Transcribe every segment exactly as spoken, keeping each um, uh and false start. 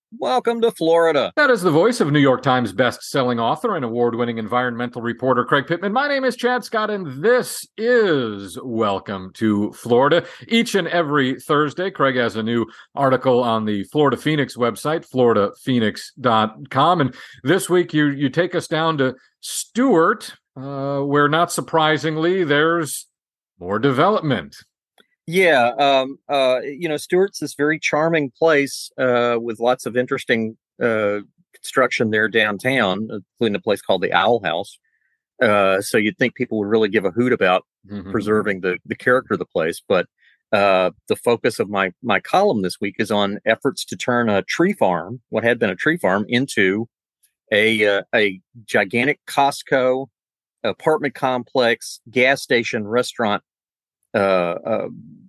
Welcome to Florida. That is the voice of New York Times best-selling author and award-winning environmental reporter Craig Pittman. My name is Chad Scott, and this is Welcome to Florida. Each and every Thursday, Craig has a new article on the Florida Phoenix website, florida phoenix dot com. And this week, you you take us down to Stuart, uh, where, not surprisingly, there's more development. Yeah, um, uh, you know, Stewart's this very charming place uh, with lots of interesting uh, construction there downtown, including a place called the Owl House. Uh, so you'd think people would really give a hoot about mm-hmm. preserving the, the character of the place. But uh, the focus of my my column this week is on efforts to turn a tree farm, what had been a tree farm, into a uh, a gigantic Costco apartment complex, gas station, restaurant. Uh, uh,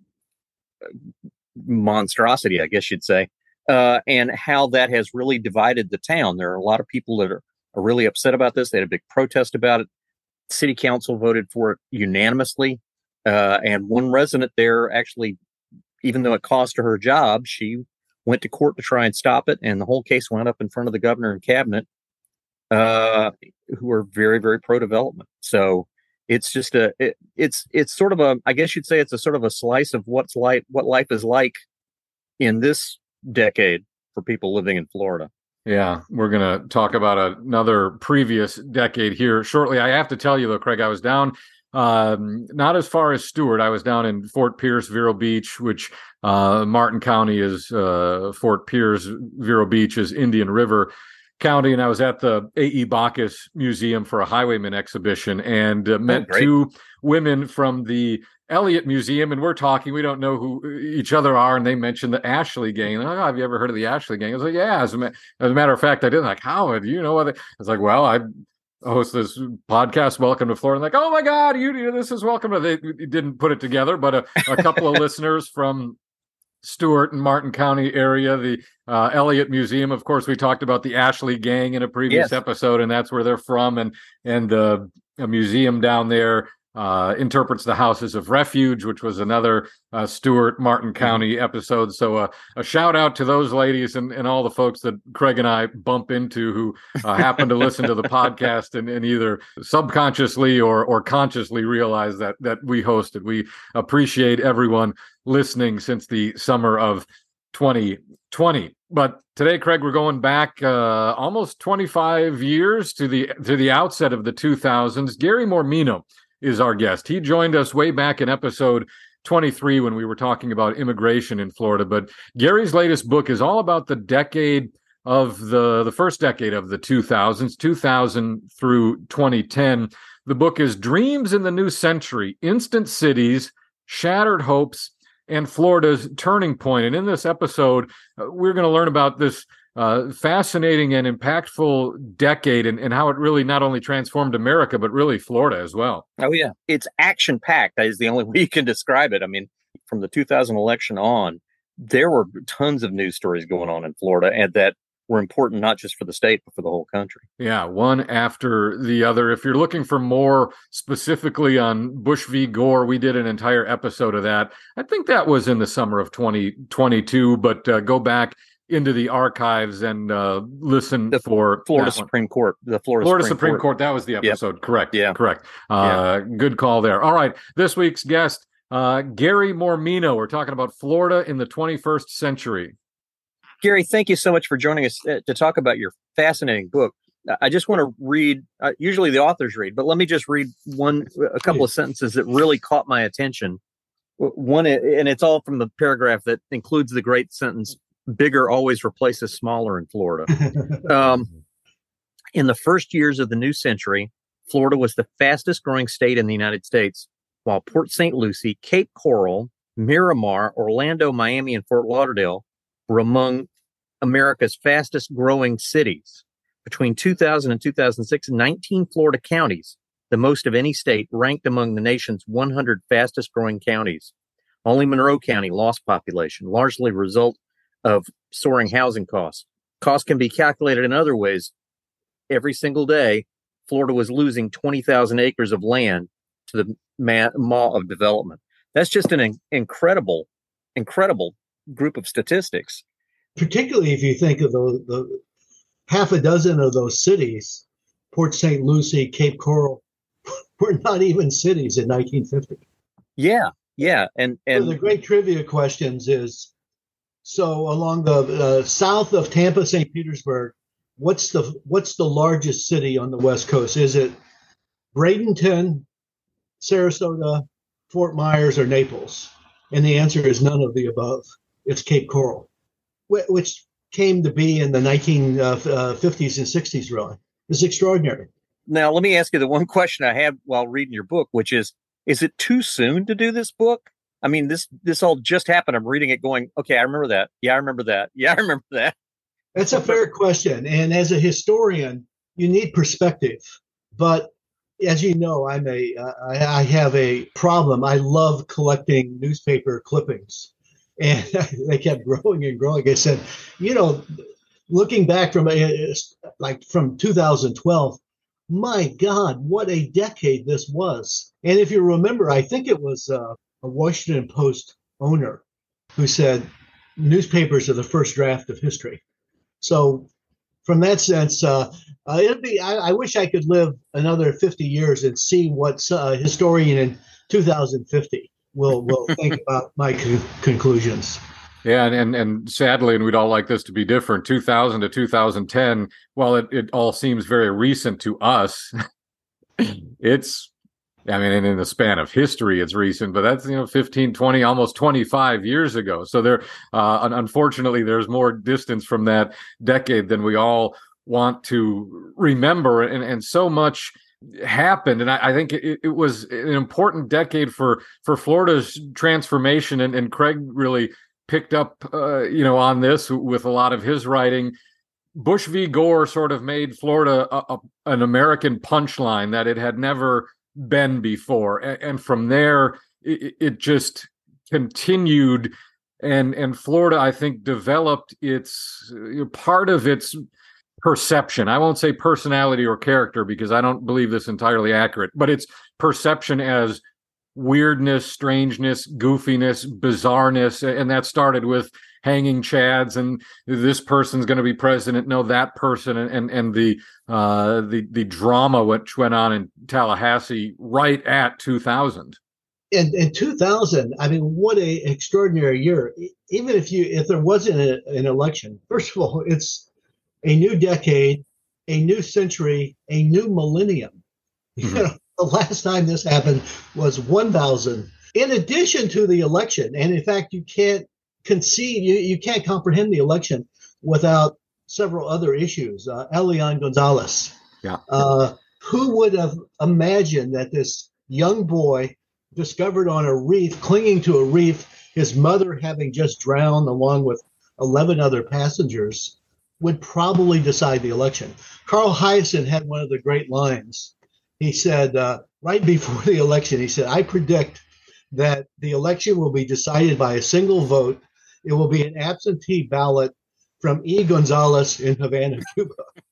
monstrosity, I guess you'd say, uh, and how that has really divided the town. There are a lot of people that are, are really upset about this. They had a big protest about it. City council voted for it unanimously. Uh, and one resident there actually, even though it cost her her job, she went to court to try and stop it. And the whole case went up in front of the governor and cabinet, uh, who are very, very pro-development. So It's just a, it, it's, it's sort of a, I guess you'd say it's a sort of a slice of what's like, what life is like in this decade for people living in Florida. Yeah, we're going to talk about another previous decade here shortly. I have to tell you though, Craig, I was down, um, not as far as Stuart. I was down in Fort Pierce, Vero Beach, which uh, Martin County is uh, Fort Pierce, Vero Beach is Indian River County, and I was at the A E. Bacchus Museum for a Highwayman exhibition and uh, met oh, two women from the Elliott Museum, and we're talking, we don't know who each other are, and they mentioned the Ashley Gang. Like, oh, have you ever heard of the Ashley Gang? I was like, yeah, as a, ma- as a matter of fact, I did. Like, how do you know what they... I was like, well, I host this podcast, Welcome to Florida. I'm like, oh my God, you, you this is Welcome to... They didn't put it together, but a, a couple of listeners from Stuart and Martin County area, the uh, Elliott Museum. Of course, we talked about the Ashley Gang in a previous yes. episode, and that's where they're from. And and uh, a museum down there uh, interprets the Houses of Refuge, which was another uh, Stuart Martin County mm-hmm. episode. So uh, a shout out to those ladies and, and all the folks that Craig and I bump into who uh, happen to listen to the podcast and, and either subconsciously or or consciously realize that that we hosted. We appreciate everyone listening since the summer of twenty twenty. But today, Craig, we're going back uh, almost twenty-five years to the to the outset of the two thousands. Gary Mormino is our guest. He joined us way back in episode twenty-three when we were talking about immigration in Florida. But Gary's latest book is all about the decade of the, the first decade of the two thousands, two thousand through twenty ten. The book is Dreams in the New Century, Instant Cities, Shattered Hopes, and Florida's Turning Point. And in this episode, uh, we're going to learn about this uh, fascinating and impactful decade and, and how it really not only transformed America, but really Florida as well. Oh, yeah. It's action-packed. That is the only way you can describe it. I mean, from the two thousand election on, there were tons of news stories going on in Florida, and that were important not just for the state, but for the whole country. Yeah, one after the other. If you're looking for more specifically on Bush v. Gore, we did an entire episode of that. I think that was in the summer of twenty twenty-two, but uh, go back into the archives and uh, listen the for Florida Supreme Court. The Florida, Florida Supreme, Supreme Court. Court. That was the episode. Yep. Correct. Yeah. Correct. Uh, yeah. Good call there. All right. This week's guest, uh, Gary Mormino. We're talking about Florida in the twenty-first century. Gary, thank you so much for joining us to talk about your fascinating book. I just want to read, uh, usually the authors read, but let me just read one, a couple of sentences that really caught my attention. One, and it's all from the paragraph that includes the great sentence, bigger always replaces smaller in Florida. um, in the first years of the new century, Florida was the fastest growing state in the United States, while Port Saint Lucie, Cape Coral, Miramar, Orlando, Miami, and Fort Lauderdale were among America's fastest growing cities. Between two thousand and two thousand six, nineteen Florida counties, the most of any state, ranked among the nation's one hundred fastest growing counties. Only Monroe County lost population, largely a result of soaring housing costs. Costs can be calculated in other ways. Every single day, Florida was losing twenty thousand acres of land to the ma- maw of development. That's just an in- incredible, incredible group of statistics. particularly if you think of the, the half a dozen of those cities, Port Saint Lucie, Cape Coral, were not even cities in nineteen fifty. Yeah, yeah. And, and one of the great trivia questions is, so along the uh, south of Tampa, Saint Petersburg, what's the what's the largest city on the West Coast? Is it Bradenton, Sarasota, Fort Myers, or Naples? And the answer is none of the above. It's Cape Coral, which came to be in the nineteen fifties and sixties, really. It's extraordinary. Now, let me ask you the one question I had while reading your book, which is, is it too soon to do this book? I mean, this this all just happened. I'm reading it going, okay, I remember that. Yeah, I remember that. Yeah, I remember that. That's a fair question. And as a historian, you need perspective. But as you know, I'm a, uh, I, I have a problem. I love collecting newspaper clippings. And they kept growing and growing. I said, you know, looking back from like from two thousand twelve, my God, what a decade this was. And if you remember, I think it was uh, a Washington Post owner who said, newspapers are the first draft of history. So from that sense, uh, uh, it'd be, I, I wish I could live another fifty years and see what a historian in two thousand fifty will will think about my con- conclusions. Yeah, and, and and sadly, and we'd all like this to be different, two thousand to two thousand ten, while it, it all seems very recent to us, it's, I mean, in the span of history, it's recent, but that's, you know, fifteen, twenty, almost twenty-five years ago. So there, uh, unfortunately, there's more distance from that decade than we all want to remember. And, and so much happened. And I, I think it, it was an important decade for, for Florida's transformation. And, and Craig really picked up, uh, you know, on this with a lot of his writing. Bush v. Gore sort of made Florida a, a, an American punchline that it had never been before. And, and from there, it, it just continued. And, and Florida, I think, developed its part of its perception. I won't say personality or character because I don't believe this entirely accurate, but its perception as weirdness, strangeness, goofiness, bizarreness. And that started with hanging chads and this person's going to be president. No, that person. And, and, and the, uh, the, the drama which went on in Tallahassee right at two thousand. In, in two thousand, I mean, what a extraordinary year. Even if you, if there wasn't a, an election, first of all, it's a new decade, a new century, a new millennium. Mm-hmm. You know, the last time this happened was one thousand. In addition to the election, and in fact, you can't conceive, you, you can't comprehend the election without several other issues. Uh, Elian Gonzalez. Yeah. Uh, who would have imagined that this young boy discovered on a reef, clinging to a reef, his mother having just drowned along with eleven other passengers, would probably decide the election. Carl Hiaasen had one of the great lines. He said, uh, right before the election, he said, I predict that the election will be decided by a single vote. It will be an absentee ballot from E. Gonzalez in Havana, Cuba.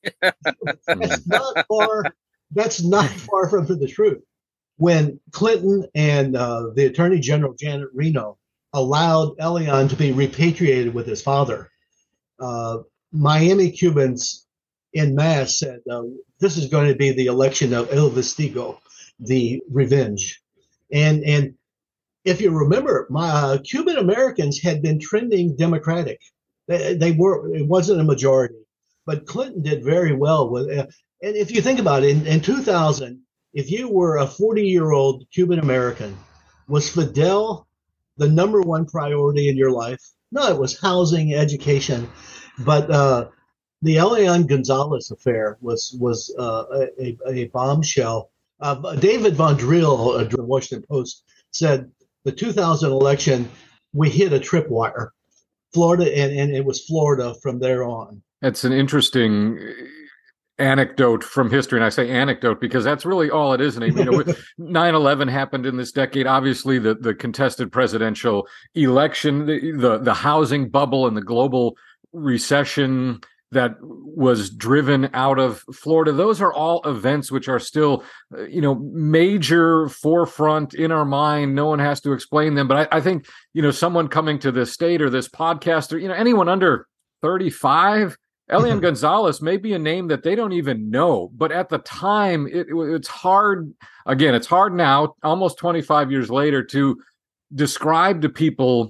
That's not far. That's not far from the truth. When Clinton and uh, the Attorney General, Janet Reno, allowed Elian to be repatriated with his father, uh, Miami Cubans en masse said, uh, this is going to be the election of El Vestigo, the revenge. And and if you remember, my uh, Cuban Americans had been trending Democratic. They, they were, it wasn't a majority, but Clinton did very well with it. Uh, and if you think about it, in, in two thousand, if you were a forty-year-old Cuban American, was Fidel the number one priority in your life? No, it was housing, education. But uh, the Elian Gonzalez affair was was uh, a, a bombshell. Uh, David Von Driel of the Washington Post said the two thousand election, we hit a tripwire. Florida, and, and it was Florida from there on. That's an interesting anecdote from history, and I say anecdote because that's really all it is. And you know, nine eleven happened in this decade. Obviously, the the contested presidential election, the, the the housing bubble, and the global recession that was driven out of Florida. Those are all events which are still, you know, major forefront in our mind. No one has to explain them. But I, I think, you know, someone coming to this state or this podcast or, you know, anyone under thirty-five. Elian Gonzalez may be a name that they don't even know, but at the time, it, it, it's hard. Again, it's hard now, almost twenty-five years later, to describe to people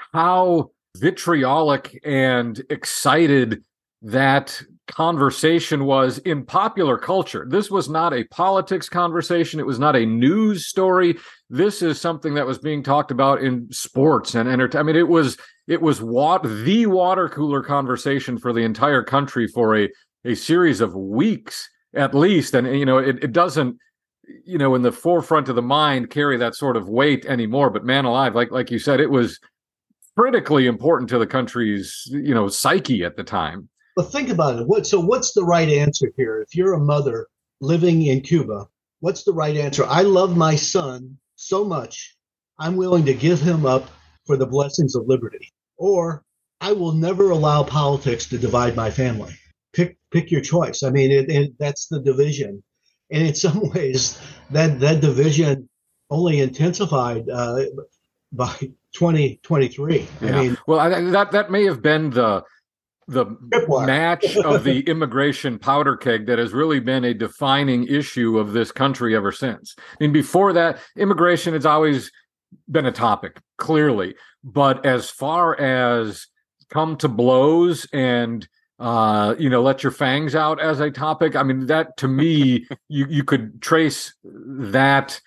how vitriolic and excited that conversation was in popular culture. This was not a politics conversation. It was not a news story. This is something that was being talked about in sports and entertainment. I mean, it was it was what the water cooler conversation for the entire country for a a series of weeks at least. And you know, it, it doesn't, you know, in the forefront of the mind carry that sort of weight anymore. But man alive, like like you said, it was critically important to the country's, you know, psyche at the time. But think about it. What so what's the right answer here? If you're a mother living in Cuba, what's the right answer? I love my son so much, I'm willing to give him up for the blessings of liberty. Or I will never allow politics to divide my family. Pick pick your choice. I mean, it, it, that's the division. And in some ways, that, that division only intensified uh, by twenty twenty-three. Yeah. I mean, well, I, that that may have been the the match of the immigration powder keg that has really been a defining issue of this country ever since. I mean, before that, immigration has always been a topic, clearly. But as far as come to blows and, uh, you know, let your fangs out as a topic, I mean, that to me, you, you could trace that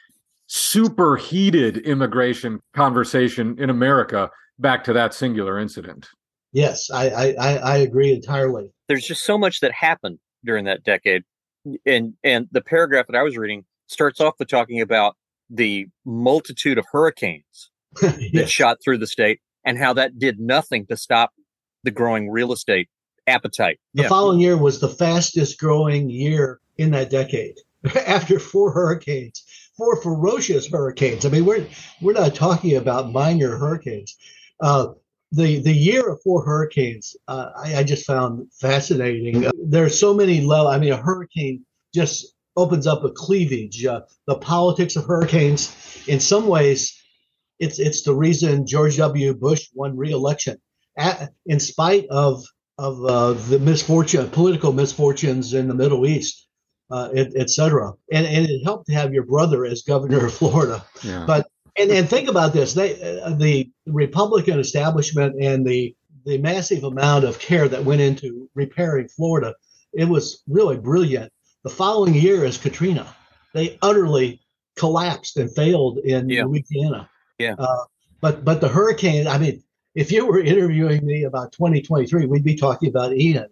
superheated immigration conversation in America back to that singular incident. Yes, I, I, I agree entirely. There's just so much that happened during that decade. And and the paragraph that I was reading starts off with talking about the multitude of hurricanes Yes. that shot through the state and how that did nothing to stop the growing real estate appetite. The Yeah. following year was the fastest growing year in that decade. After four hurricanes, four ferocious hurricanes. I mean, we're we're not talking about minor hurricanes. Uh, the the year of four hurricanes, uh, I, I just found fascinating. Uh, there are so many levels. I mean, a hurricane just opens up a cleavage. Uh, the politics of hurricanes, in some ways, it's it's the reason George W. Bush won re-election, At, in spite of of uh, the misfortune, political misfortunes in the Middle East, uh, et, et cetera. And and it helped to have your brother as governor of Florida. Yeah. But and and think about this: they uh, the Republican establishment and the the massive amount of care that went into repairing Florida, it was really brilliant. The following year is Katrina. They utterly collapsed and failed in Yeah. Louisiana. Yeah. Uh, but but the hurricane, I mean, if you were interviewing me about twenty twenty-three, we'd be talking about Ian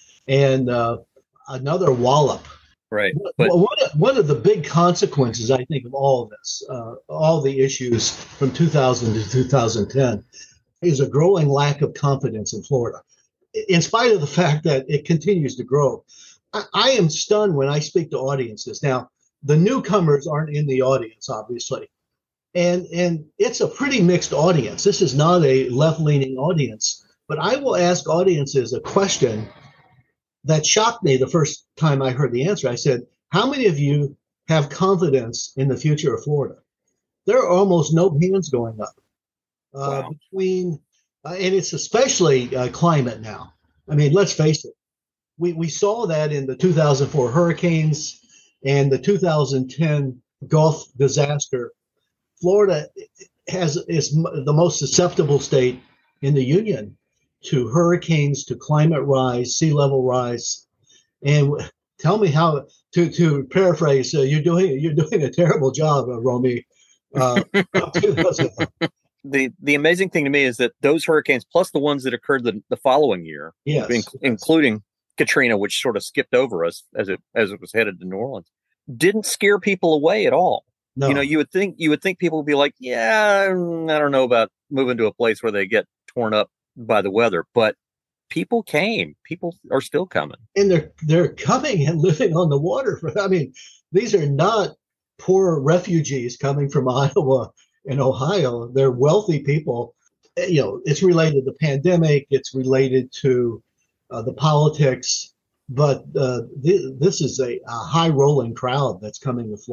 and uh, another wallop. Right. But Well, one, of, one of the big consequences, I think, of all of this, uh, all the issues from two thousand to two thousand ten, is a growing lack of confidence in Florida, in spite of the fact that it continues to grow. I, I am stunned when I speak to audiences. Now, the newcomers aren't in the audience, obviously, and and it's a pretty mixed audience. This is not a left-leaning audience, but I will ask audiences a question that shocked me the first time I heard the answer. I said, how many of you have confidence in the future of Florida? There are almost no hands going up. Uh, Wow. Between, uh, and it's especially uh, climate now. I mean, let's face it. We, we saw that in the two thousand four hurricanes and the two thousand ten Gulf disaster. Florida has is m- the most susceptible state in the union to hurricanes, to climate rise, sea level rise. And w- tell me how to to paraphrase. Uh, you're doing you're doing a terrible job, uh, Romy. Uh, the the amazing thing to me is that those hurricanes, plus the ones that occurred the, the following year, yes, inc- including Katrina, which sort of skipped over us as it as it was headed to New Orleans, didn't scare people away at all. no, You know, you would think you would think people would be like, yeah, mm, I don't know about moving to a place where they get torn up by the weather, but people came. People are still coming. and they're they're coming and living on the water. For, I mean, these are not poor refugees coming from Iowa and Ohio. They're wealthy people. You know, it's related to the pandemic. It's related to uh, the politics. But uh, th- this is a, a high rolling crowd that's coming to Florida.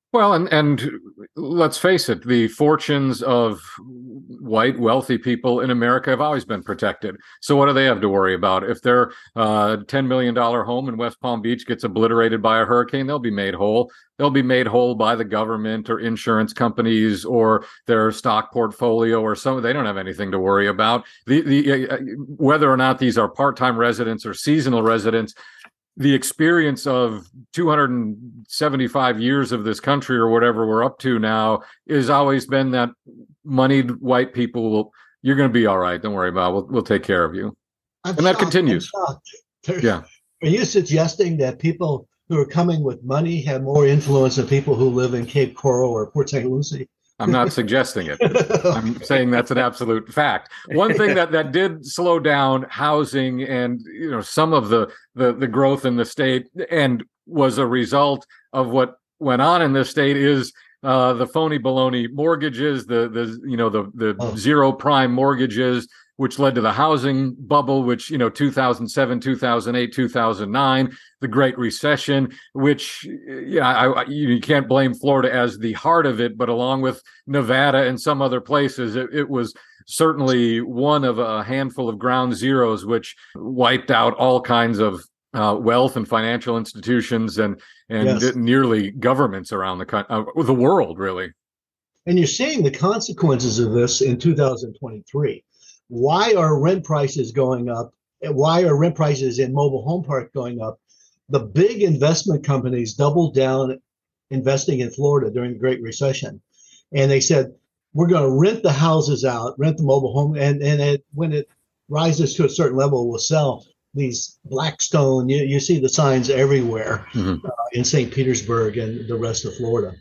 Well, and and let's face it, the fortunes of white wealthy people in America have always been protected. So what do they have to worry about? If their uh, ten million dollars home in West Palm Beach gets obliterated by a hurricane, they'll be made whole. They'll be made whole by the government or insurance companies or their stock portfolio or some. They don't have anything to worry about. The the uh, whether or not these are part-time residents or seasonal residents. The experience of two hundred seventy-five years of this country or whatever we're up to now has always been that moneyed white people will, you're going to be all right. Don't worry about it. We'll, we'll take care of you. I'm and that shocked. continues. Yeah. Are you suggesting that people who are coming with money have more influence than people who live in Cape Coral or Port Saint Lucie? I'm not suggesting it. I'm saying that's an absolute fact. One thing that, that did slow down housing and you know some of the, the the growth in the state and was a result of what went on in this state is uh, the phony baloney mortgages, the the you know the the oh. zero prime mortgages, which led to the housing bubble, which, you know, two thousand seven, two thousand eight, two thousand nine, the Great Recession, which, yeah, I, you can't blame Florida as the heart of it, but along with Nevada and some other places, it, it was certainly one of a handful of ground zeros, which wiped out all kinds of uh, wealth and financial institutions and, and yes. nearly governments around the country, uh, the world, really. And you're seeing the consequences of this in two thousand twenty-three. Why are rent prices going up? Why are rent prices in mobile home park going up? The big investment companies doubled down investing in Florida during the Great Recession. And they said, we're going to rent the houses out, rent the mobile home. And, and it, when it rises to a certain level, we'll sell these Blackstone. You, you see the signs everywhere mm-hmm. uh, in Saint Petersburg and the rest of Florida.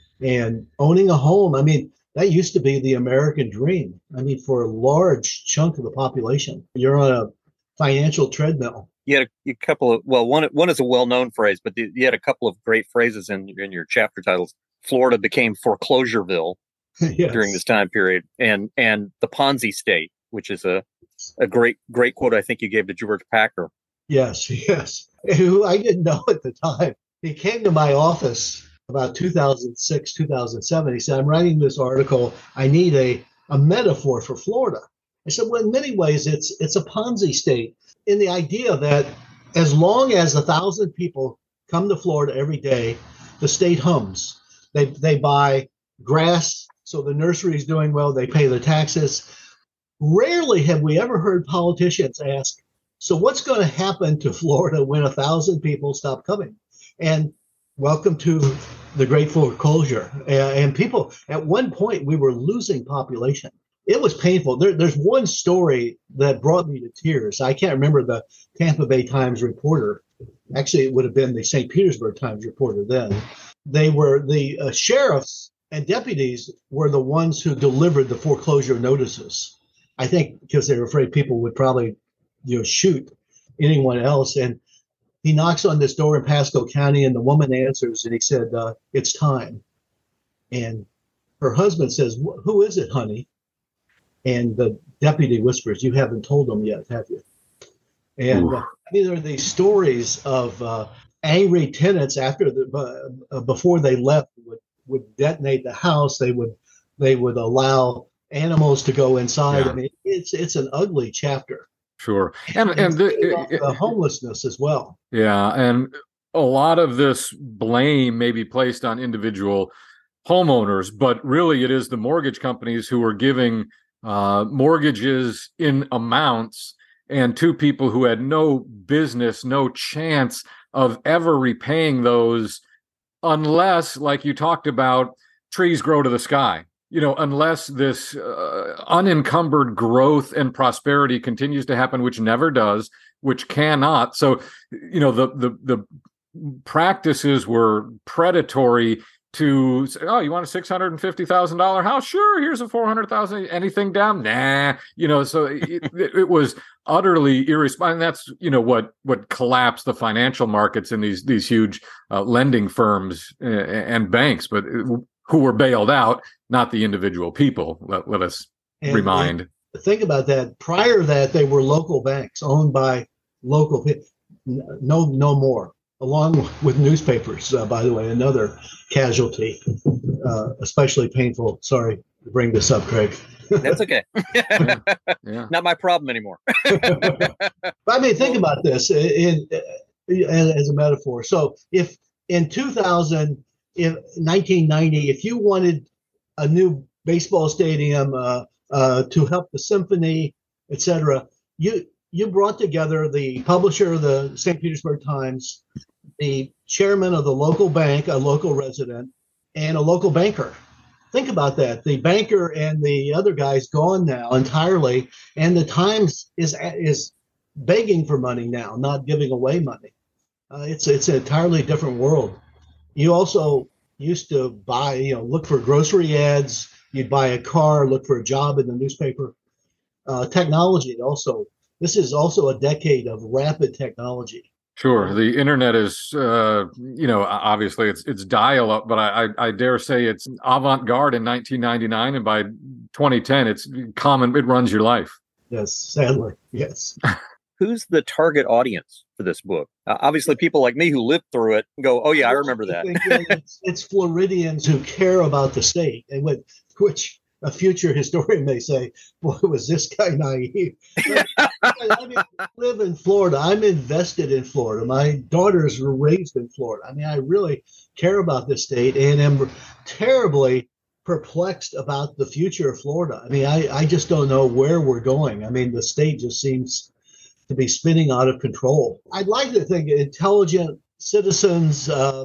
And owning a home, I mean, that used to be the American dream. I mean, for a large chunk of the population, you're on a financial treadmill. You had a, a couple of, well, one one is a well-known phrase, but the, you had a couple of great phrases in, in your chapter titles. Florida became Foreclosureville yes. during this time period, and and the Ponzi state, which is a a great great quote I think you gave to George Packer. Yes, yes. Who I didn't know at the time. He came to my office about two thousand six, two thousand seven. He said, I'm writing this article. I need a, a metaphor for Florida. I said, well, in many ways, it's it's a Ponzi state in the idea that as long as a thousand people come to Florida every day, the state hums. They they buy grass, so the nursery is doing well. They pay their taxes. Rarely have we ever heard politicians ask, so what's going to happen to Florida when a thousand people stop coming? And welcome to the great foreclosure. Uh, and people, at one point, we were losing population. It was painful. There, there's one story that brought me to tears. I can't remember the Tampa Bay Times reporter. Actually, it would have been the Saint Petersburg Times reporter then. They were the uh, sheriffs and deputies were the ones who delivered the foreclosure notices. I think because they were afraid people would probably, you know, shoot anyone else. And he knocks on this door in Pasco County, and the woman answers, and he said, uh, it's time. And her husband says, who is it, honey? And the deputy whispers, you haven't told them yet, have you? And uh, I mean, there are these stories of uh, angry tenants after the uh, before they left would, would detonate the house. They would they would allow animals to go inside. Yeah. I mean, it's it's an ugly chapter. Sure, and and, and the, the homelessness as well. Yeah, and a lot of this blame may be placed on individual homeowners, but really it is the mortgage companies who are giving uh, mortgages in amounts and to people who had no business, no chance of ever repaying those unless, like you talked about, trees grow to the sky. You know, unless this uh, unencumbered growth and prosperity continues to happen, which never does, which cannot. So, you know, the the the practices were predatory to say, oh, you want a six hundred fifty thousand dollars house? Sure, here's a four hundred thousand dollars. Anything down? Nah. You know, so it, it, it was utterly irresponsible. And that's, you know, what what collapsed the financial markets in these these huge uh, lending firms uh, and banks, but it, who were bailed out, not the individual people. Let, let us and, remind. And think about that. Prior to that, they were local banks owned by local people. No, no more. along with newspapers, uh, by the way, another casualty, uh, especially painful. Sorry to bring this up, Craig. That's okay. Yeah. Yeah. Not my problem anymore. But I mean, think about this in, in, as a metaphor. So if in two thousand, in nineteen ninety, if you wanted a new baseball stadium uh, uh, to help the symphony, et cetera, you you brought together the publisher of the Saint Petersburg Times, the chairman of the local bank, a local resident, and a local banker. Think about that. The banker and the other guy's gone now entirely, and the Times is is begging for money now, not giving away money. Uh, it's it's an entirely different world. You also used to buy, you know, look for grocery ads. You'd buy a car, look for a job in the newspaper. Uh, technology also. This is also a decade of rapid technology. Sure. The internet is, uh, you know, obviously it's it's dial up, but I, I I dare say it's avant-garde in nineteen ninety-nine, and by twenty ten, it's common. It runs your life. Yes, sadly, yes. Who's the target audience for this book? Uh, obviously, people like me who lived through it go, "Oh yeah, I remember that." think, uh, it's, it's Floridians who care about the state, and with, which a future historian may say, "Boy, was this guy naive?" But, I mean, I live in Florida. I'm invested in Florida. My daughters were raised in Florida. I mean, I really care about this state, and am terribly perplexed about the future of Florida. I mean, I, I just don't know where we're going. I mean, the state just seems to be spinning out of control. I'd like to think intelligent citizens. Uh,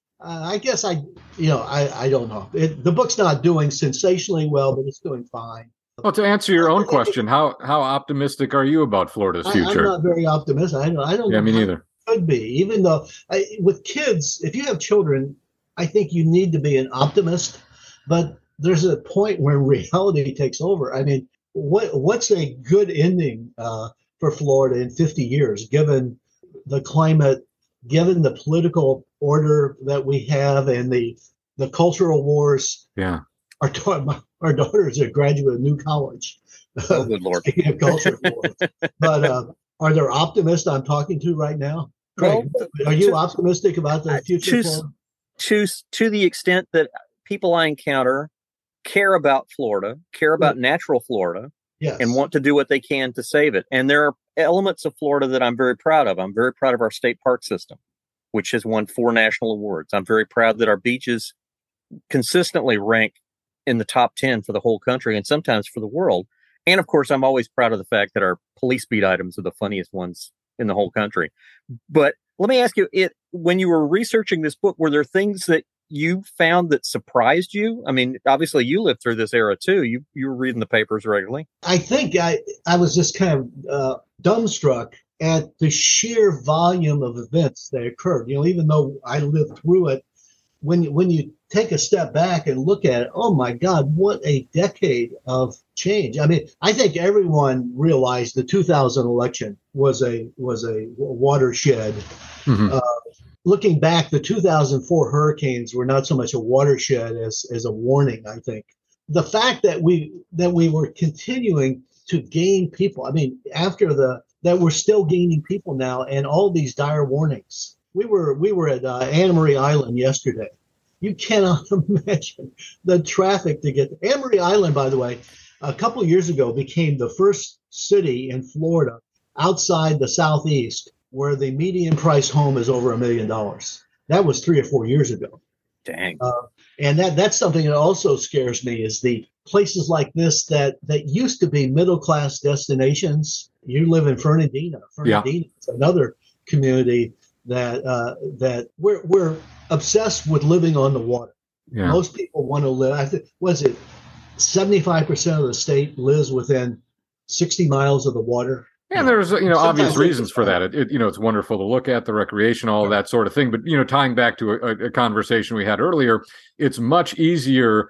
I guess I, you know, I, I don't know. It, the book's not doing sensationally well, but it's doing fine. Well, to answer your own question, how how optimistic are you about Florida's future? I, I'm not very optimistic. I don't. I don't yeah, know me neither. Could be, even though I, with kids, if you have children, I think you need to be an optimist. But there's a point where reality takes over. I mean, what what's a good ending uh, for Florida in fifty years, given the climate, given the political order that we have, and the the cultural wars? Yeah. Our, our daughter is a graduate of New College. Oh, good Lord. Speaking of culture wars. But uh, are there optimists I'm talking to right now? Craig, well, are you to, optimistic about the future? To, to, to the extent that people I encounter care about Florida, care about right. natural Florida, yes. and want to do what they can to save it. And there are elements of Florida that I'm very proud of. I'm very proud of our state park system, which has won four national awards. I'm very proud that our beaches consistently rank in the top ten for the whole country and sometimes for the world. And of course, I'm always proud of the fact that our police beat items are the funniest ones in the whole country. But let me ask you, it when you were researching this book, were there things that you found that surprised you? I mean, obviously you lived through this era too. You you were reading the papers regularly. I think I, I was just kind of uh, dumbstruck at the sheer volume of events that occurred. You know, even though I lived through it, when when you take a step back and look at it, oh my God, what a decade of change. I mean, I think everyone realized the two thousand election was a was a watershed. Mm-hmm. Uh, looking back, the two thousand four hurricanes were not so much a watershed as as a warning, I think. The fact that we that we were continuing to gain people, I mean, after the that we're still gaining people now, and all these dire warnings. We were we were at uh, Anna Maria Island yesterday. You cannot imagine the traffic to get there. Anna Maria Island, by the way, a couple of years ago became the first city in Florida outside the Southeast where the median price home is over a million dollars. That was three or four years ago. Dang. Uh, and that that's something that also scares me is the places like this that, that used to be middle-class destinations. You live in Fernandina. Fernandina is yeah. another community that uh, that we're we're obsessed with living on the water. Yeah. Most people want to live. I think was it seventy-five percent of the state lives within sixty miles of the water. And there's you know Sometimes obvious reasons for that. It, it you know it's wonderful to look at the recreation, all of that sort of thing. But you know, tying back to a, a conversation we had earlier, it's much easier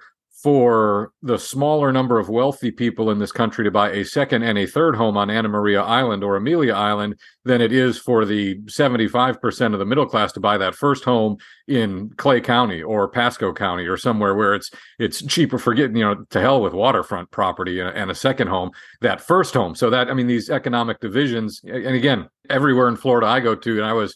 for the smaller number of wealthy people in this country to buy a second and a third home on Anna Maria Island or Amelia Island than it is for the seventy-five percent of the middle class to buy that first home in Clay County or Pasco County or somewhere where it's it's cheaper for getting, you know, to hell with waterfront property and, and a second home, that first home. So that, I mean, these economic divisions, and again, everywhere in Florida I go to, and I was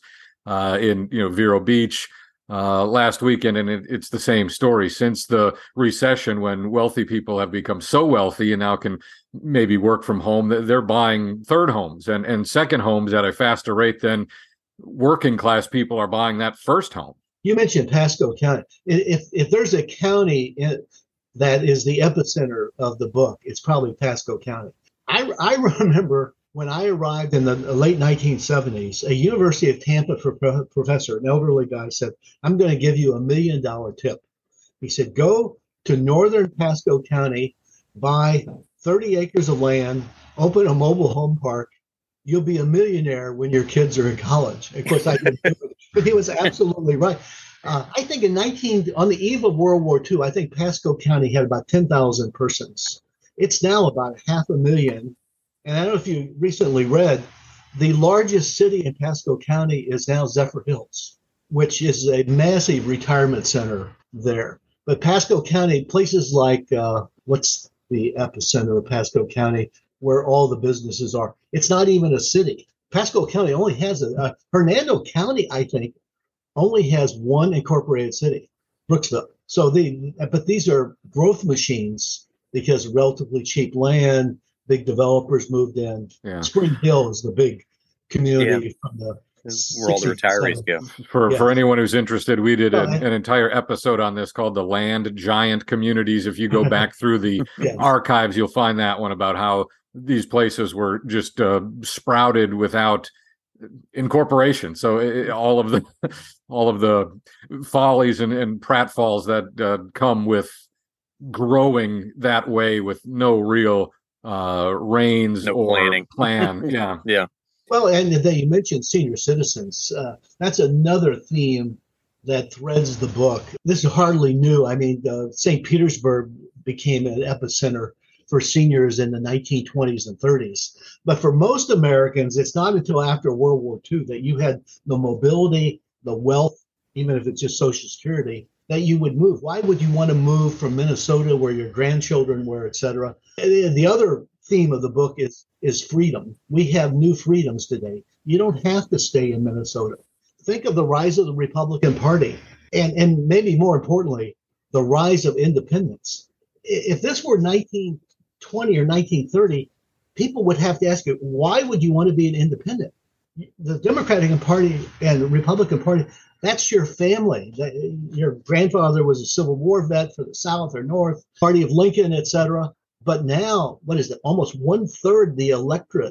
uh, in you know Vero Beach uh, last weekend, and it, it's the same story since the recession, when wealthy people have become so wealthy and now can maybe work from home, they're buying third homes and and second homes at a faster rate than working class people are buying that first home. You mentioned Pasco County. If if there's a county in, that is the epicenter of the book, it's probably Pasco County. I, I remember when I arrived in the late nineteen seventies, a University of Tampa pro- professor, an elderly guy, said, "I'm going to give you a million dollar tip." He said, "Go to northern Pasco County, buy thirty acres of land, open a mobile home park. You'll be a millionaire when your kids are in college." Of course, I didn't do it, but he was absolutely right. Uh, I think in nineteen on the eve of World War Two, I think Pasco County had about ten thousand persons. It's now about half a million. And I don't know if you recently read, the largest city in Pasco County is now Zephyrhills, which is a massive retirement center there. But Pasco County, places like, uh, what's the epicenter of Pasco County, where all the businesses are, it's not even a city. Pasco County only has a, uh, Hernando County, I think, only has one incorporated city, Brooksville. So the, but these are growth machines because relatively cheap land, big developers moved in. Yeah. Spring Hill is the big community Yeah. from the Where all the retirees go. For Yeah. for anyone who's interested, we did Oh, an, I- an entire episode on this called the Land Giant Communities. If you go back through the Yes. archives, you'll find that one about how these places were just uh, sprouted without incorporation. So it, all of the all of the follies and, and pratfalls that uh, come with growing that way with no real uh, reins No or planning. plan. Yeah. Yeah. Well, and then you mentioned senior citizens. Uh, that's another theme that threads the book. This is hardly new. I mean, uh, Saint Petersburg became an epicenter for seniors in the nineteen twenties and thirties. But for most Americans, it's not until after World War Two that you had the mobility, the wealth, even if it's just Social Security, that you would move. Why would you want to move from Minnesota, where your grandchildren were, et cetera? And the other theme of the book is is freedom. We have new freedoms today. You don't have to stay in Minnesota. Think of the rise of the Republican Party, and, and maybe more importantly, the rise of independence. If this were nineteen twenty or nineteen thirty, people would have to ask you, why would you want to be an independent? The Democratic Party and the Republican Party, that's your family. Your grandfather was a Civil War vet for the South or North, Party of Lincoln, et cetera. But now, what is it? Almost one third the electorate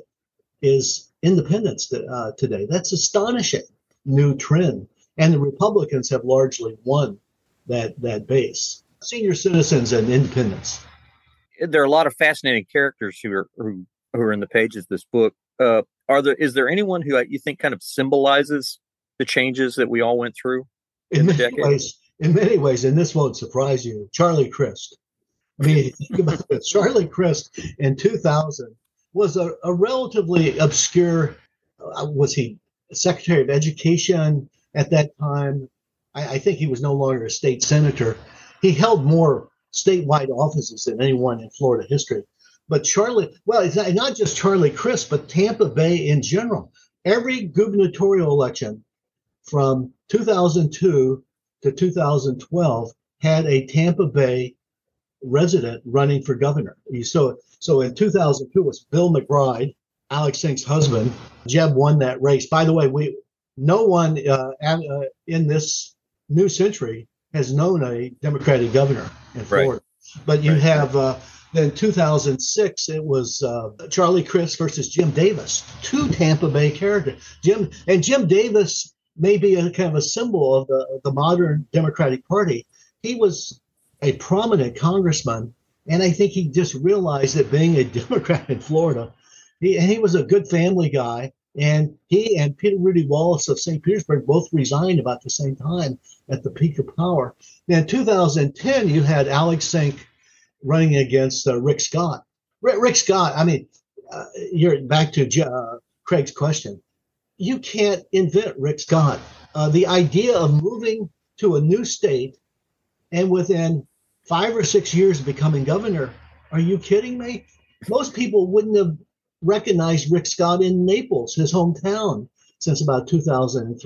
is independents uh, today. That's astonishing new trend. And the Republicans have largely won that that base. Senior citizens and independents. There are a lot of fascinating characters who are who, who are in the pages of this book. Uh, are there is there anyone who you think kind of symbolizes the changes that we all went through in, in the many decade? ways? In many ways, and this won't surprise you, Charlie Crist. I mean, think about it. Charlie Crist in two thousand was a, a relatively obscure. Uh, was he Secretary of Education at that time? I, I think he was no longer a state senator. He held more statewide offices than anyone in Florida history. But Charlie, well, it's not, not just Charlie Crist, but Tampa Bay in general. Every gubernatorial election from two thousand two to two thousand twelve had a Tampa Bay resident running for governor. So, so in two thousand two was Bill McBride, Alex Sink's husband. Jeb won that race. By the way, we no one uh, at, uh, in this new century has known a Democratic governor in Florida. Right. But you right. have uh, then two thousand six, it was uh, Charlie Crist versus Jim Davis, two Tampa Bay characters. Jim and Jim Davis may be a kind of a symbol of the, the modern Democratic Party. He was a prominent congressman, and I think he just realized that being a Democrat in Florida, he, he was a good family guy, and he and Peter Rudy Wallace of Saint Petersburg both resigned about the same time at the peak of power. Now, in two thousand ten, you had Alex Sink running against uh, Rick Scott. Rick, Rick Scott, I mean, uh, you're back to uh, Craig's question. You can't invent Rick Scott. Uh, the idea of moving to a new state and within five or six years of becoming governor, are you kidding me? Most people wouldn't have recognized Rick Scott in Naples, his hometown, since about two thousand three.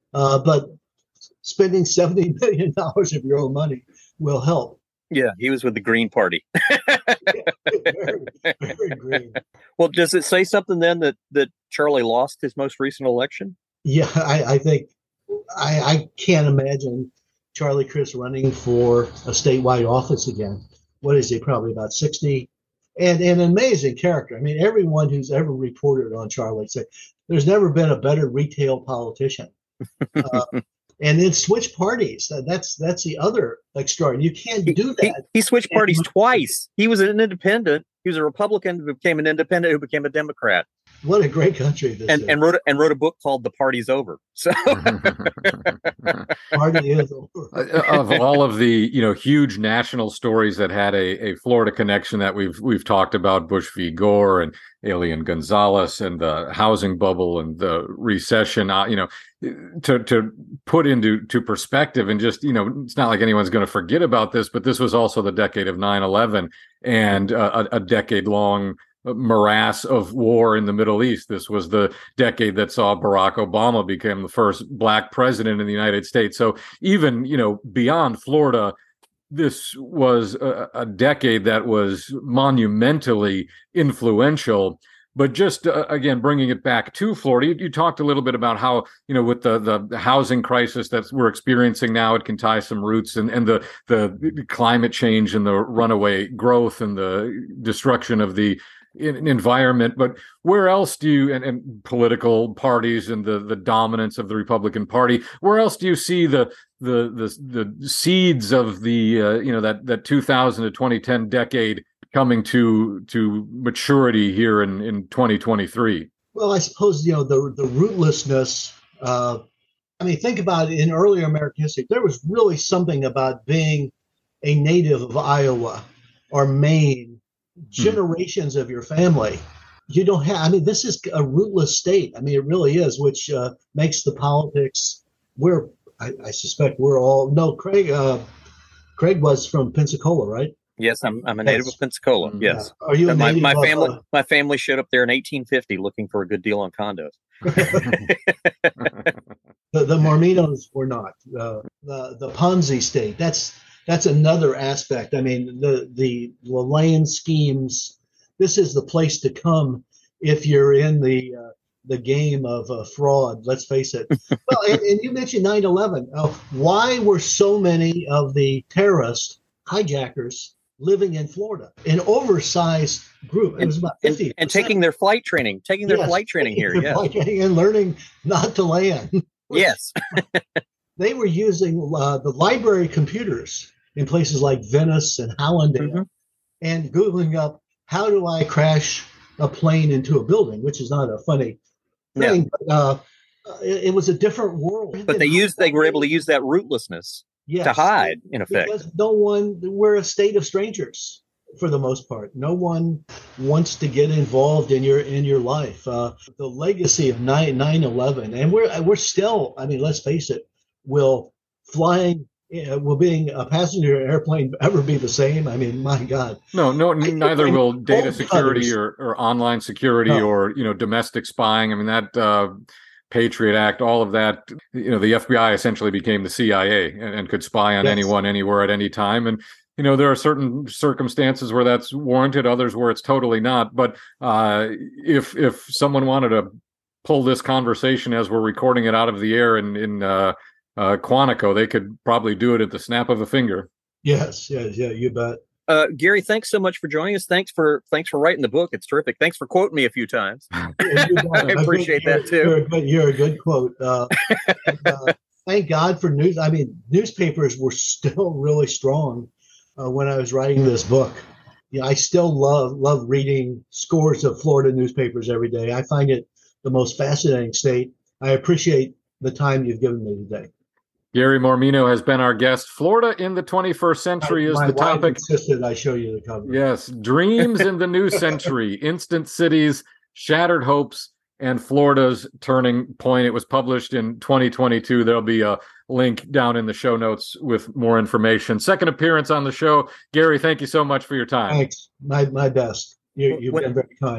uh, but spending seventy million dollars of your own money will help. Yeah, he was with the Green Party. very, very green. Well, does it say something then that, that Charlie lost his most recent election? Yeah, I, I think I, I can't imagine Charlie Crist running for a statewide office again. What is he? Probably about sixty. And, and an amazing character. I mean, everyone who's ever reported on Charlie said there's never been a better retail politician. Uh, and then switch parties. That's that's the other extraordinary. You can't do that. He, he switched parties twice. He was an independent. He was a Republican who became an independent who became a Democrat. What a great country this and, is. And wrote a, and wrote a book called The Party's Over. So Party is over. Of all of the, you know, huge national stories that had a, a Florida connection that we've we've talked about, Bush v. Gore and Elian Gonzalez and the housing bubble and the recession, uh, you know, to to put into to perspective and just, you know, it's not like anyone's going to forget about this, but this was also the decade of nine eleven and uh, a, a decade long morass of war in the Middle East. This was the decade that saw Barack Obama become the first black president in the United States. So even, you know, beyond Florida, this was a, a decade that was monumentally influential. But just uh, again, bringing it back to Florida, you, you talked a little bit about how, you know, with the, the housing crisis that we're experiencing now, it can tie some roots and, and the, the climate change and the runaway growth and the destruction of the in environment. But where else do you, and, and political parties and the, the dominance of the Republican Party, where else do you see the the the, the seeds of the, uh, you know, that, that two thousand to twenty ten decade coming to to maturity here in, in twenty twenty-three? Well, I suppose, you know, the the rootlessness. Uh, I mean, think about it. In earlier American history, there was really something about being a native of Iowa or Maine, generations hmm. of your family. You don't have, I mean, this is a rootless state. I mean, it really is, which uh, makes the politics, we're, I, I suspect we're all, no, Craig, uh, Craig was from Pensacola, right? Yes, I'm I'm a native yes. of Pensacola. Yes. Uh, are you a my, native my of, family? Uh, my family showed up there in eighteen fifty looking for a good deal on condos. the, the Morminos were not. Uh, the the Ponzi state. That's that's another aspect. I mean, the the land schemes. This is the place to come if you're in the uh, the game of uh, fraud. Let's face it. Well, and, and you mentioned nine eleven. Uh, why were so many of the terrorists, hijackers, living in Florida? An oversized group. It was about fifty. And, and taking their flight training, taking their yes, flight training here. Yes. Flight training and learning not to land. Yes. They were using uh, the library computers in places like Venice and Hallandale mm-hmm. and Googling up, how do I crash a plane into a building, which is not a funny thing. Yeah. But, uh, it, it was a different world. But they used, they were able to use that rootlessness. Yes, to hide, in effect. Because no one, we're a state of strangers for the most part. No one wants to get involved in your in your life. Uh, the legacy of nine eleven, and we're we're still, I mean, let's face it, will flying, uh, will being a passenger airplane ever be the same? I mean, my God. No, no, neither will data security or, or online security no. or, you know, domestic spying. I mean, that... Uh, Patriot Act, all of that, you know, the F B I essentially became the C I A and, and could spy on yes. anyone, anywhere, at any time. And, you know, there are certain circumstances where that's warranted, others where it's totally not. But uh, if if someone wanted to pull this conversation as we're recording it out of the air in, in uh, uh, Quantico, they could probably do it at the snap of a finger. Yes, yes, yeah, you bet. Uh, Gary, thanks so much for joining us. Thanks for thanks for writing the book. It's terrific. Thanks for quoting me a few times. I appreciate you're, that too. You're a good, you're a good quote. Uh, and, uh, thank God for news. I mean, newspapers were still really strong uh, when I was writing this book. Yeah, I still love love reading scores of Florida newspapers every day. I find it the most fascinating state. I appreciate the time you've given me today. Gary Mormino has been our guest. Florida in the twenty-first century my, is my the topic. My wife insisted I show you the cover. Yes, dreams in the new century, instant cities, shattered hopes, and Florida's turning point. It was published in twenty twenty-two. There'll be a link down in the show notes with more information. Second appearance on the show. Gary, thank you so much for your time. Thanks. My my best. You, you've when, been very kind.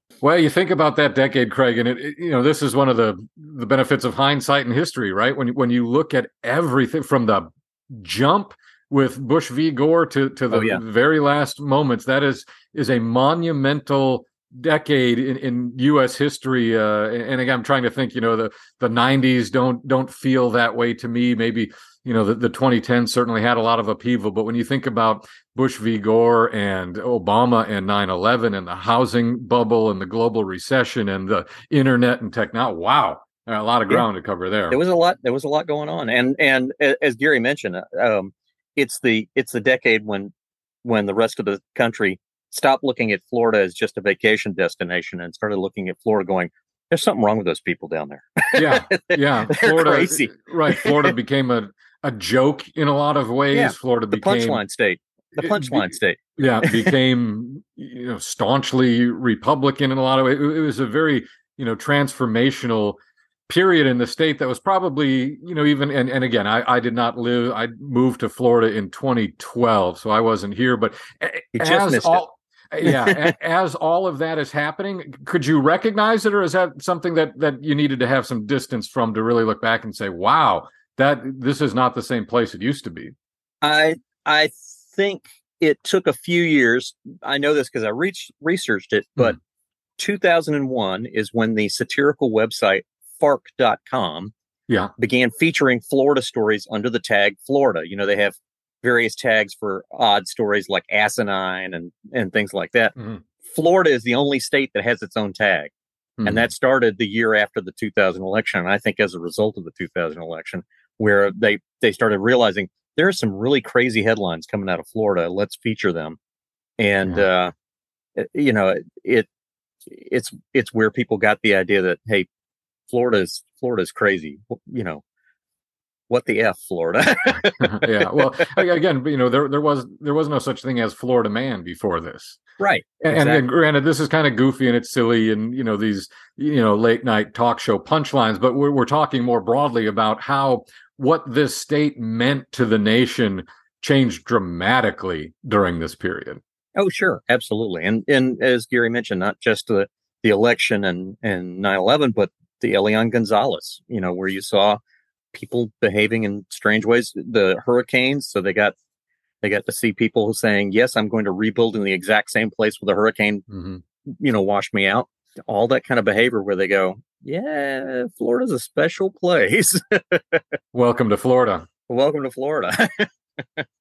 Well, you think about that decade, Craig, and it, it, you know, this is one of the the benefits of hindsight in history, right? When when you look at everything from the jump with Bush v. Gore to to the Oh, yeah. very last moments, that is is a monumental decade in, in U S history. Uh, and, and again, I'm trying to think. You know, the the nineties don't don't feel that way to me. Maybe you know the, the twenty tens certainly had a lot of upheaval, but when you think about Bush v. Gore and Obama and nine eleven and the housing bubble and the global recession and the internet and technology. Wow. A lot of ground yeah. to cover there. There was a lot, there was a lot going on. And, and as Gary mentioned, um, it's the, it's the decade when, when the rest of the country stopped looking at Florida as just a vacation destination and started looking at Florida going, there's something wrong with those people down there. Yeah. Yeah. They're Florida, crazy. Right. Florida became a, a joke in a lot of ways. Yeah, Florida the became punchline state. The punchline state. Yeah, became you know staunchly Republican in a lot of ways. It, it was a very you know transformational period in the state that was probably you know even and, and again I, I did not live. I moved to Florida in twenty twelve, so I wasn't here. But you as just missed all it. yeah, as all of that is happening, could you recognize it, or is that something that that you needed to have some distance from to really look back and say, wow, that this is not the same place it used to be? I I think it took a few years. I know this because I reached, researched it, but mm. two thousand one is when the satirical website fark dot com yeah. began featuring Florida stories under the tag Florida. You know, they have various tags for odd stories like asinine and, and things like that. Mm-hmm. Florida is the only state that has its own tag. Mm-hmm. And that started the year after the two thousand election. And I think as a result of the two thousand election, where they, they started realizing there are some really crazy headlines coming out of Florida. Let's feature them. And, yeah. uh, you know, it, it's, it's where people got the idea that, hey, Florida's, Florida's crazy. You know, what the F, Florida? Yeah. Well, again, you know, there, there was, there was no such thing as Florida Man before this. Right. And, exactly. and granted, this is kind of goofy and it's silly and, you know, these, you know, late night talk show punchlines, but we're, we're talking more broadly about how what this state meant to the nation changed dramatically during this period. Oh, sure. Absolutely. And, and as Gary mentioned, not just the, the election and, and nine eleven, but the Elian Gonzalez, you know, where you saw people behaving in strange ways, the hurricanes. So they got, they got to see people saying, yes, I'm going to rebuild in the exact same place where the hurricane, mm-hmm. you know, washed me out. All that kind of behavior where they go, yeah, Florida's a special place. Welcome to Florida. Welcome to Florida.